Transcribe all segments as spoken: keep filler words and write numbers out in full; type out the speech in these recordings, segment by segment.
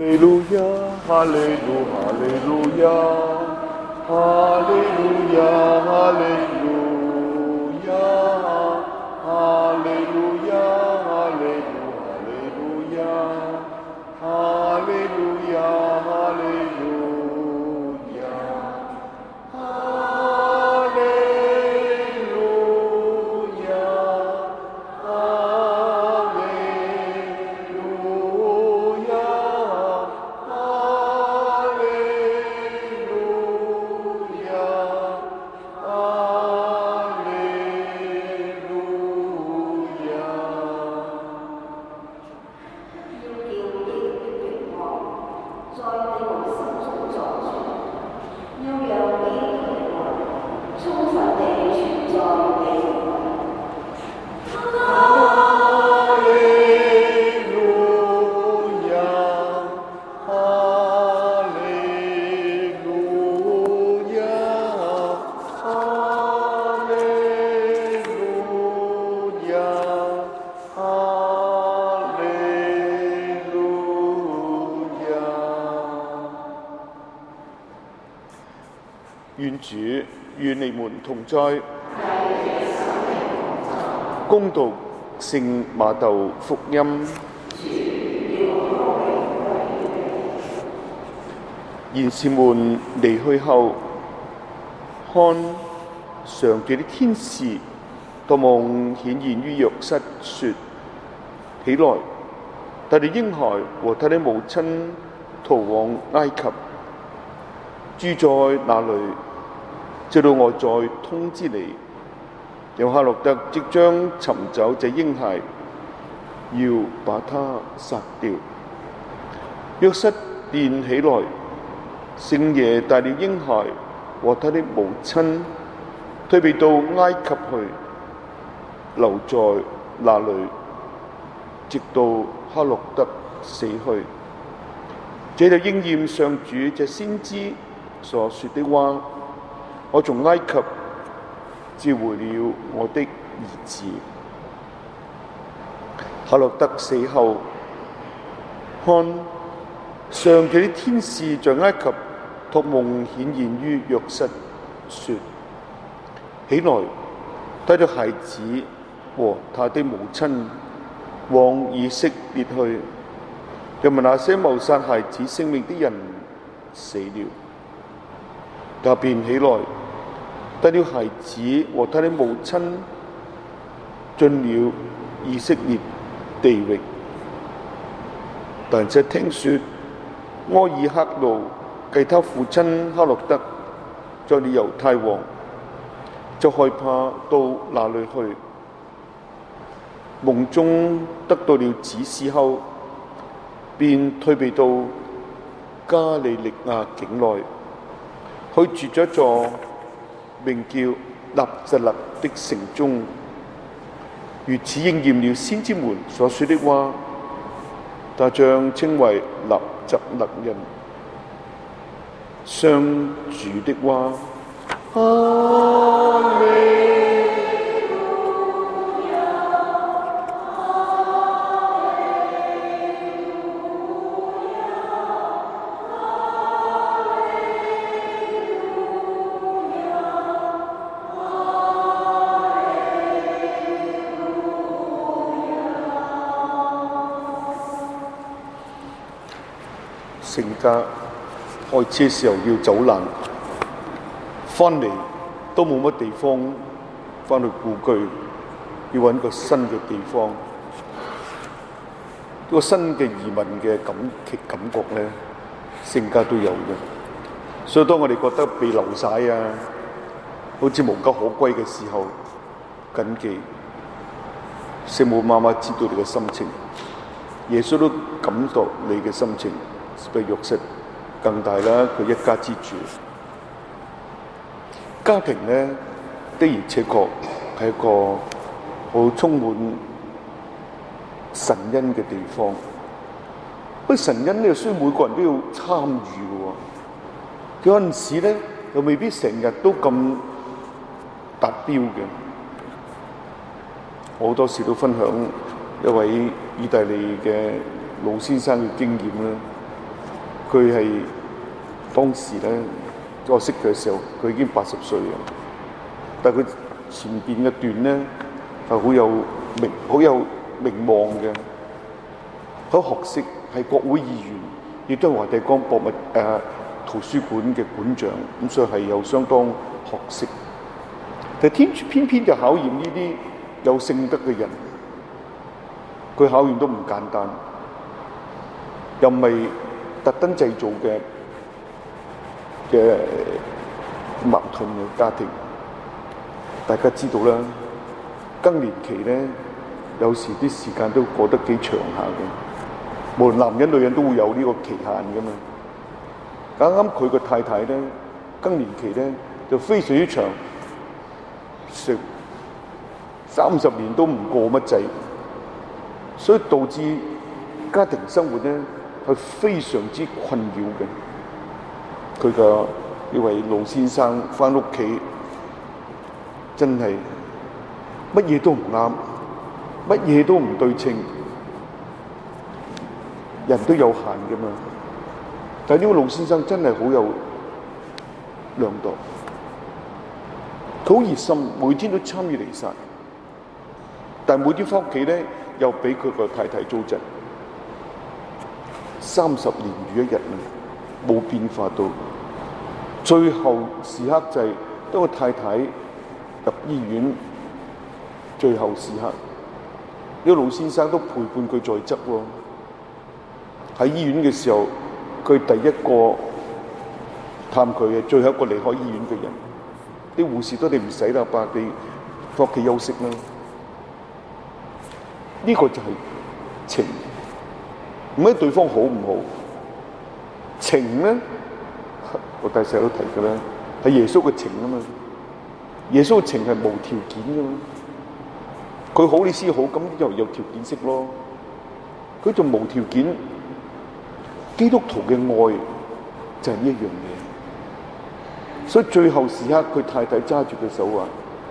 利路亞，哈利路，哈利路亞，哈利路亞，哈利路亞，哈利路亞，哈利路，哈利路亞，哈利路亞，哈利路亞，哈利路亞，哈利路亞。願主與你們同在。恭讀聖馬竇福音。賢士們離去後，看上主的天使託夢顯現於約瑟，說：起來，帶着嬰孩和他的母親逃往埃及，住在那裏，直到我再通知你。有黑落德即將尋找這嬰孩，要把他殺掉。約瑟便起來，星夜帶了嬰孩和他的母親退避到埃及去，留在那裏，直到黑落德死去。這就應驗上主這先知所說的話：我從埃及召回了我的兒子。黑落德死後，看上主的天使在埃及託夢顯現於約瑟，說：起來，帶着孩子和他的母親往以色列去，因為那些謀殺孩子性命的人死了。他便起來，帶了孩子和他的母親進了以色列地域。但這聽說阿爾克勞繼他父親黑落德作了猶太王，就害怕到那裏去。夢中得到了指示後，便退避到加利利亞境內，去住咗一座名叫納匝肋的城中。如此應驗了先知們所說的話，他將稱為納匝肋人。上主的話。哈利路亞，哈利路亞，哈利路亞，哈利路亞。聖家開車時候要走難，翻嚟都冇乜地方翻去故居，要揾個新嘅地方，個新嘅移民嘅感感覺咧，聖家都有嘅。所以當我哋覺得被流晒啊，好似無家可歸嘅時候，謹記聖母媽媽知道你嘅心情，耶穌都感覺你嘅心情，比約瑟更大啦，佢一家之主。家庭呢，的而且確係一個好充滿神恩嘅地方。不過神恩呢，需要每個人都要參與嘅喎。有陣時呢，又未必成日都咁達標嘅。我好多時都分享一位意大利嘅老先生嘅經驗啦。 佢係當時咧，我識佢嘅時候，佢已經八十歲啦。但係佢前邊一段咧係好有名、好有名望嘅，好學識，係國會議員，亦都係華帝江博物誒、呃、圖書館嘅館長，咁所以係有相當學識。但係天主偏偏就考驗呢啲有聖德嘅人，佢考驗都唔簡單，又唔係特登製造嘅嘅矛盾嘅家庭。大家知道啦，更年期咧，有時啲時間都過得幾長下嘅，無論男人女人都會有呢個期限噶嘛。啱啱佢個太太咧，更年期咧就非常之長，成三十年都唔過乜滯，所以導致家庭生活咧係非常之困擾嘅。佢嘅呢位老先生返屋企，真係乜嘢都唔啱，乜嘢都唔對稱，人都有限㗎嘛。但係呢位老先生真係好有量度，佢好熱心，每天都參與彌撒，但係每天返屋企咧，又俾佢個太太糟質，三十年如一日啊，冇變化到最後時刻就係當個太太入醫院，最後時刻，呢、這個老先生都陪伴佢在側喎。喺醫院嘅時候，佢第一個探佢嘅，最後一個離開醫院嘅人。啲護士都你唔使啦，爸，你返屋企休息啦。呢、這個就係情，唔係對方好唔好？情咧，我大細都提嘅啦，係耶穌嘅情啊嘛。耶穌嘅情係無條件嘅嘛，佢好你先好，咁就有條件式咯。佢就無條件，基督徒嘅愛就係呢一樣嘢。所以最後時刻，佢太太揸住佢手話：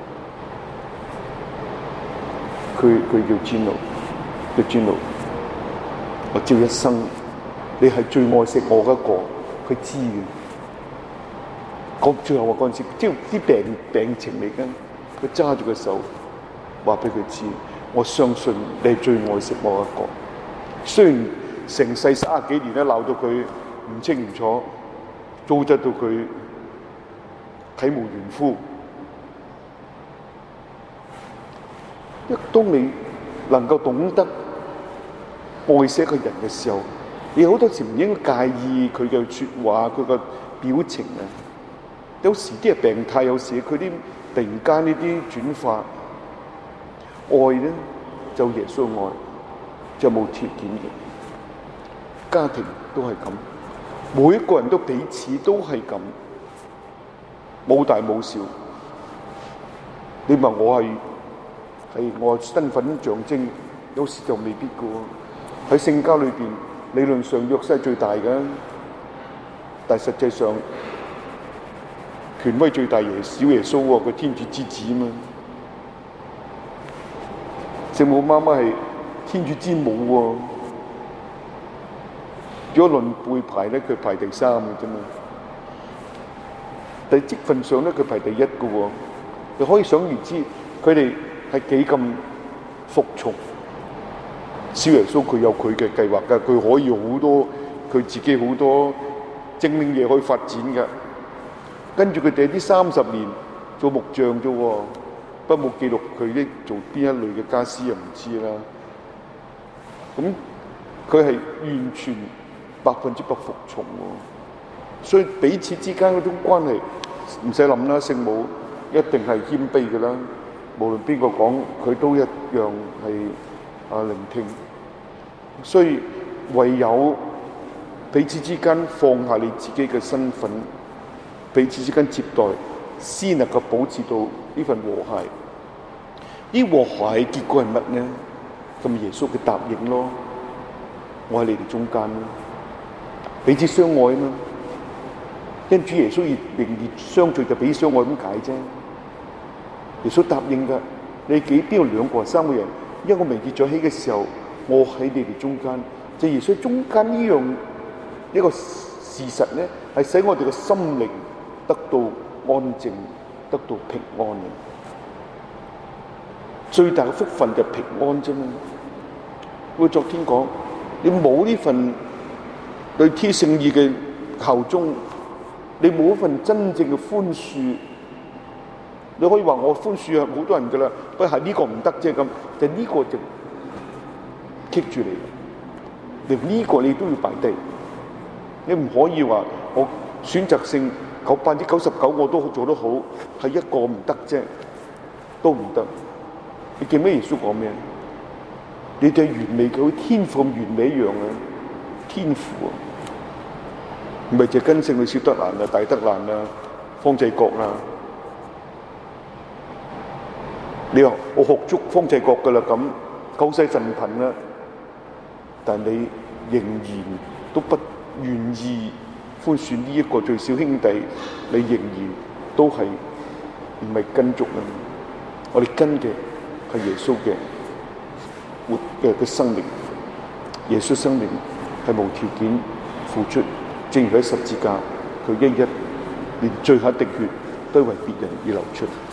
佢佢叫 Gino， 叫 Gino， 我照一生，你係最愛惜我嘅一個，佢知嘅。講最後話嗰陣時，即係啲病病情嚟嘅，佢揸住個手，話俾佢知，我相信你係最愛惜我一個。雖然成世三十幾年咧鬧到佢唔清唔楚，糟質到佢體無完膚。一當你能夠懂得愛惜一個人嘅時候，你好多時唔應該介意佢嘅説話，佢嘅表情啊。有時啲係病態，有時佢啲突然間呢啲轉化愛咧，就耶穌愛，就冇條件嘅。家庭都係咁，每一個人都彼此都係咁，冇大冇小。你問我係係我身份象徵，有時就未必嘅喎。喺聖家裏邊，理論上約瑟係最大嘅，但係實際上，權威最大耶小耶穌喎，佢天主之子啊嘛。聖母媽媽係天主之母喎。如果論輩排咧，佢排第三嘅啫嘛。但係積分上咧，佢排第一嘅喎。你可以想而知，佢哋係幾咁服從小耶穌，佢有佢嘅計劃㗎，佢可以好多佢自己好多精靈嘢可以發展㗎。跟住佢哋啲三十年做木匠啫喎，不過冇記錄佢啲做邊一類嘅家私又唔知啦。咁佢係完全百分之百服從喎，所以彼此之間嗰種關係唔使諗啦，聖母一定係謙卑嘅啦。無論邊個講，佢都一樣係啊聆聽。所以唯有彼此之間放下你自己嘅身份，彼此之間接待，先能夠保持到呢份和諧。呢和諧結果係乜呢？咁耶穌嘅答應咯，我喺你哋中間咯，彼此相愛啊嘛。因主耶穌熱名列相聚就彼此相愛咁解啫。耶穌答應㗎，你幾邊有兩個三個人，因為我名列咗起嘅時候，我喺你哋中間。就耶穌中間呢樣一個事實咧，係使我哋嘅心靈得到安靜，得到平安嘅。最大嘅福分就係平安啫嘛。我昨天講，你冇呢份對天聖意嘅效忠，你冇一份真正嘅寬恕，你可以話我寬恕係好多人噶啦，不過係呢個唔得啫咁，就呢個就棘住你，連呢個你都要擺低，你唔可以話我選擇性九百分之九十九我都做得好，係一個唔得啫，都唔得。你記唔記得耶穌講咩？你對完美嘅好天父咁完美一樣啊，天父啊，唔係就跟聖女小德蘭啊、大德蘭啊、方濟各啊。你話我學足方濟各噶啦，咁救世神貧啦，但你仍然都不願意寬恕呢一個最小兄弟，你仍然都係唔係跟足啊？我哋跟嘅係耶穌嘅活嘅嘅生命，耶穌生命係無條件付出，正如喺十字架，佢一一連最後一滴血都為別人而流出。